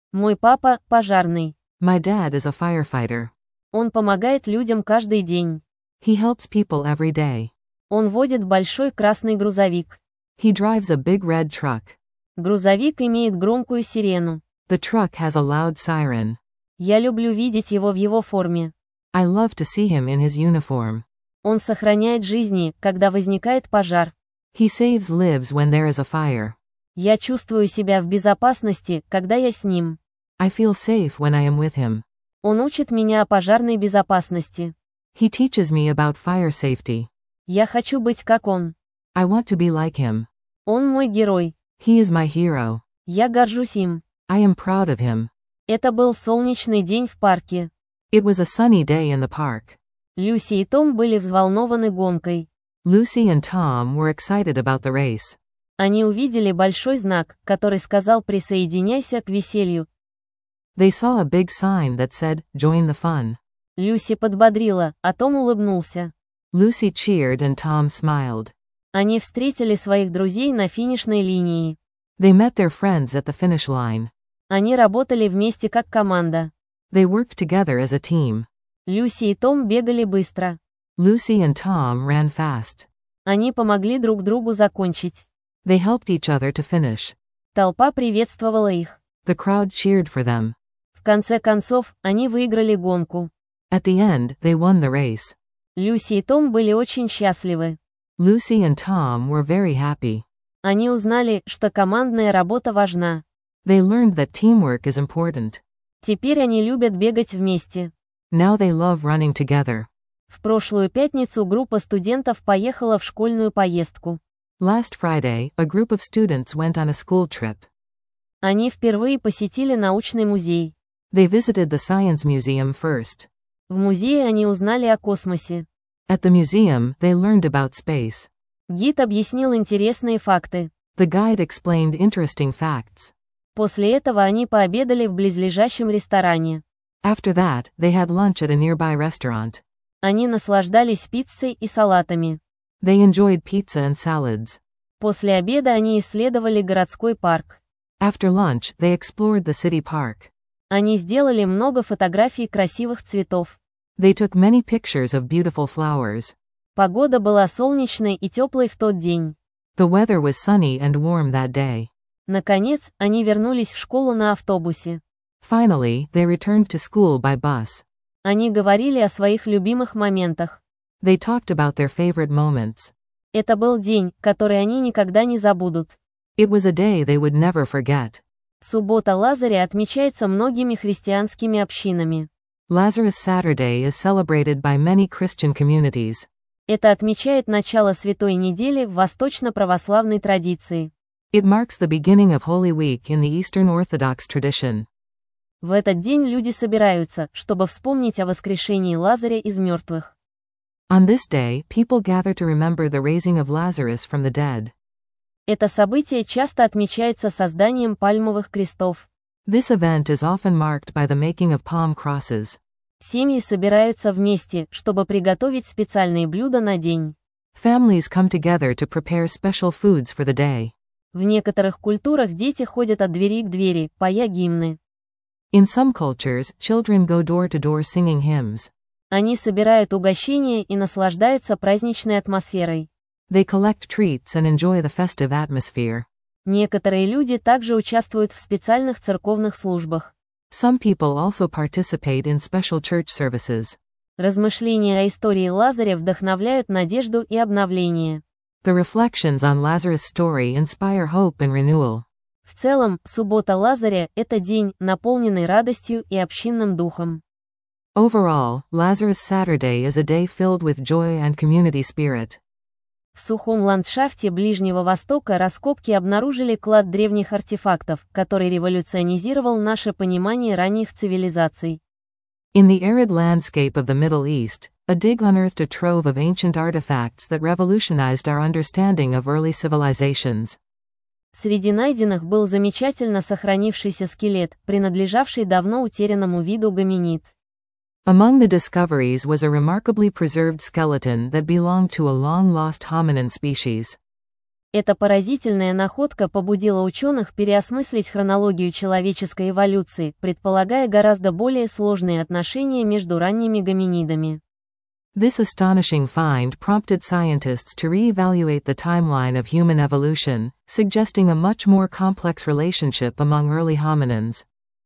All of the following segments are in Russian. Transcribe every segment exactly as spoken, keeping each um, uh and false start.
Мой папа – пожарный. My dad is a firefighter. Он помогает людям каждый день. He helps people every day. Он водит большой красный грузовик. He drives a big red truck. Грузовик имеет громкую сирену. The truck has a loud siren. Я люблю видеть его в его форме. I love to see him in his uniform. Он сохраняет жизни, когда возникает пожар. He saves lives when there is a fire. Я чувствую себя в безопасности, когда я с ним. I feel safe when I am with him. Он учит меня о пожарной безопасности. He teaches me about fire safety. Я хочу быть как он. I want to be like him. Он мой герой. He is my hero. Я горжусь им. I am proud of him. Это был солнечный день в парке. It was a sunny day in the park. Люси и Том были взволнованы гонкой. Lucy and Tom were excited about the race. Они увидели большой знак, который сказал «Присоединяйся к веселью». They saw a big sign that said, "Join the fun." Люси подбодрила, а Том улыбнулся. Lucy cheered and Tom smiled. Они встретили своих друзей на финишной линии. They met their friends at the finish line. Они работали вместе как команда. They worked together as a team. Люси и Том бегали быстро. Lucy and Tom ran fast. Они помогли друг другу закончить. They helped each other to finish. Толпа приветствовала их. The crowd cheered for them. В конце концов, они выиграли гонку. At the end, they won the race. Люси и Том были очень счастливы. Lucy and Tom were very happy. Они узнали, что командная работа важна. They learned that teamwork is important. Теперь они любят бегать вместе. Now they love running together. В прошлую пятницу группа студентов поехала в школьную поездку. Last Friday, a group of students went on a school trip. Они впервые посетили научный музей. They visited the Science Museum first. В музее они узнали о космосе. At the museum, they learned about space. Гид объяснил интересные факты. The guide explained interesting facts. После этого они пообедали в близлежащем ресторане. After that, they had lunch at a nearby restaurant. Они наслаждались пиццей и салатами. They enjoyed pizza and salads. После обеда они исследовали городской парк. After lunch, they explored the city park. Они сделали много фотографий красивых цветов. They took many pictures of beautiful flowers. Погода была солнечной и теплой в тот день. The weather was sunny and warm that day. Наконец, они вернулись в школу на автобусе. Finally, they returned to school by bus. Они говорили о своих любимых моментах. They talked about their favorite moments. Это был день, который они никогда не забудут. It was a day they would never forget. Суббота Лазаря отмечается многими христианскими общинами. Lazarus Saturday is celebrated by many Christian communities. Это отмечает начало Святой недели в восточно-православной традиции. It marks the beginning of Holy Week in the Eastern Orthodox tradition. В этот день люди собираются, чтобы вспомнить о воскрешении Лазаря из мертвых. On this day, people gather to remember the raising of Lazarus from the dead. Это событие часто отмечается созданием пальмовых крестов. This event is often marked by the making of palm crosses. Семьи собираются вместе, чтобы приготовить специальные блюда на день. Families come together to prepare special foods for the day. В некоторых культурах дети ходят от двери к двери, поя гимны. In some cultures, children go door to door singing hymns. Они собирают угощения и наслаждаются праздничной атмосферой. They collect treats and enjoy the festive atmosphere. Некоторые люди также участвуют в специальных церковных службах. Some people also participate in special church services. Размышления о истории Лазаря вдохновляют надежду и обновление. The reflections on Lazarus' story inspire hope and renewal. В целом, суббота Лазаря – это день, наполненный радостью и общинным духом. Overall, Lazarus Saturday is a day filled with joy and community spirit. В сухом ландшафте Ближнего Востока раскопки обнаружили клад древних артефактов, который революционизировал наше понимание ранних цивилизаций. In the arid landscape of the Middle East, a dig unearthed a trove of ancient artifacts that revolutionized our understanding of early civilizations. Среди найденных был замечательно сохранившийся скелет, принадлежавший давно утерянному виду гоминид. Among the discoveries was a remarkably preserved skeleton that belonged to a long-lost hominin species. Эта поразительная находка побудила ученых переосмыслить хронологию человеческой эволюции, предполагая гораздо более сложные отношения между ранними гоминидами. This astonishing find prompted scientists to re-evaluate the timeline of human evolution, suggesting a much more complex relationship among early hominins.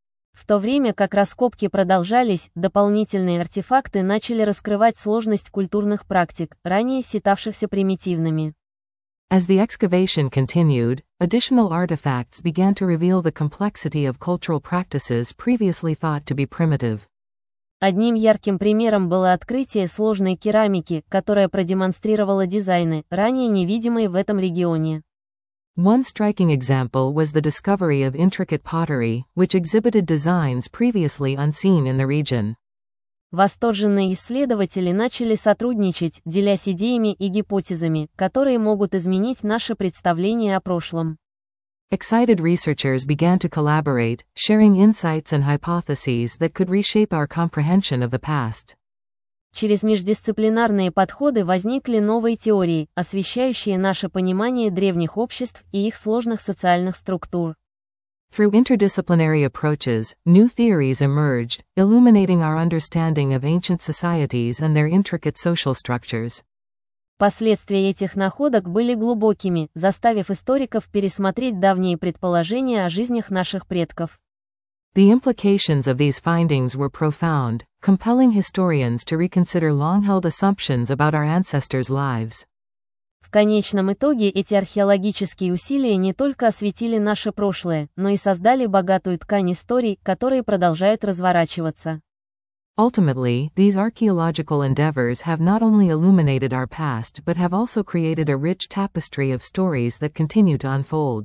В то время как раскопки продолжались, дополнительные артефакты начали раскрывать сложность культурных практик, ранее считавшихся примитивными. As the excavation continued, additional artifacts began to reveal the complexity of cultural practices previously thought to be primitive. Одним ярким примером было открытие сложной керамики, которая продемонстрировала дизайны, ранее невидимые в этом регионе. One striking example was the discovery of intricate pottery, which exhibited designs previously unseen in the region. Восторженные исследователи начали сотрудничать, делясь идеями и гипотезами, которые могут изменить наше представление о прошлом. Excited researchers began to collaborate, sharing insights and hypotheses that could reshape our comprehension of the past. Через междисциплинарные подходы возникли новые теории, освещающие наше понимание древних обществ и их сложных социальных структур. Through interdisciplinary approaches, new theories emerged, illuminating our understanding of ancient societies and their intricate social structures. Последствия этих находок были глубокими, заставив историков пересмотреть давние предположения о жизнях наших предков. The implications of these findings were profound, compelling historians to reconsider long-held assumptions about our ancestors' lives. В конечном итоге эти археологические усилия не только осветили наше прошлое, но и создали богатую ткань историй, которые продолжают разворачиваться. Ultimately, these archaeological endeavors have not only illuminated our past but have also created a rich tapestry of stories that continue to unfold.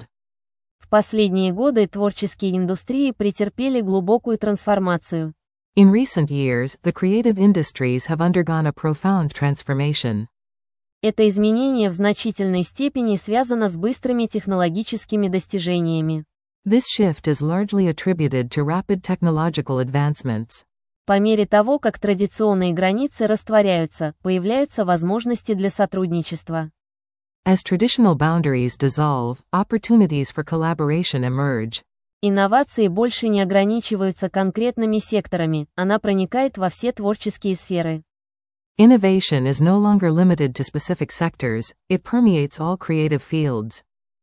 В последние годы творческие индустрии претерпели глубокую трансформацию. In recent years, the creative industries have undergone a profound transformation. Это изменение в значительной степени связано с быстрыми технологическими достижениями. This shift is largely attributed to rapid technological advancements. По мере того, как традиционные границы растворяются, появляются возможности для сотрудничества. As traditional boundaries dissolve, opportunities for collaboration emerge. Инновации больше не ограничиваются конкретными секторами, она проникает во все творческие сферы. Innovation is no longer limited to specific sectors, it permeates all creative fields.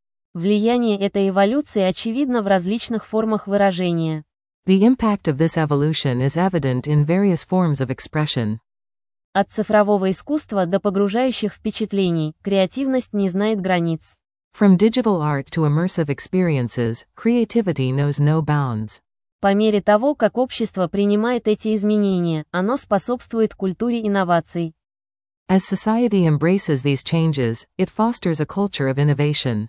Влияние этой эволюции очевидно в различных формах выражения. The impact of this evolution is evident in various forms of expression. От цифрового искусства до погружающих впечатлений, креативность не знает границ. From digital art to immersive experiences, creativity knows no bounds. По мере того, как общество принимает эти изменения, оно способствует культуре инноваций. As society embraces these changes, it fosters a culture of innovation.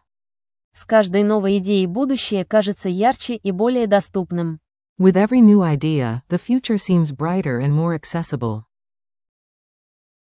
С каждой новой идеей будущее кажется ярче и более доступным. With every new idea, the future seems brighter and more accessible.